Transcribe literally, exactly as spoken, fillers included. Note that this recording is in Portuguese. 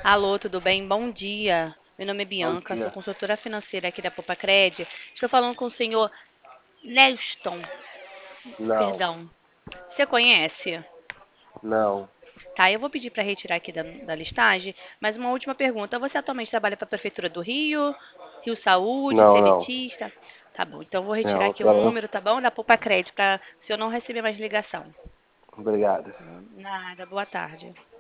Alô, tudo bem? Bom dia. Meu nome é Bom Bianca, sou dia. consultora financeira aqui da Popacred. Estou falando com o senhor Neston, Não, perdão. Você conhece? não, Tá, eu vou pedir para retirar aqui da, da listagem, mas uma última pergunta. Você atualmente trabalha para a Prefeitura do Rio, Rio Saúde, não, não, Seletista? Tá bom, então eu vou retirar não, eu aqui o quero. número, tá bom? Da Popacred, para o senhor não receber mais ligação. Obrigado. Nada, boa tarde.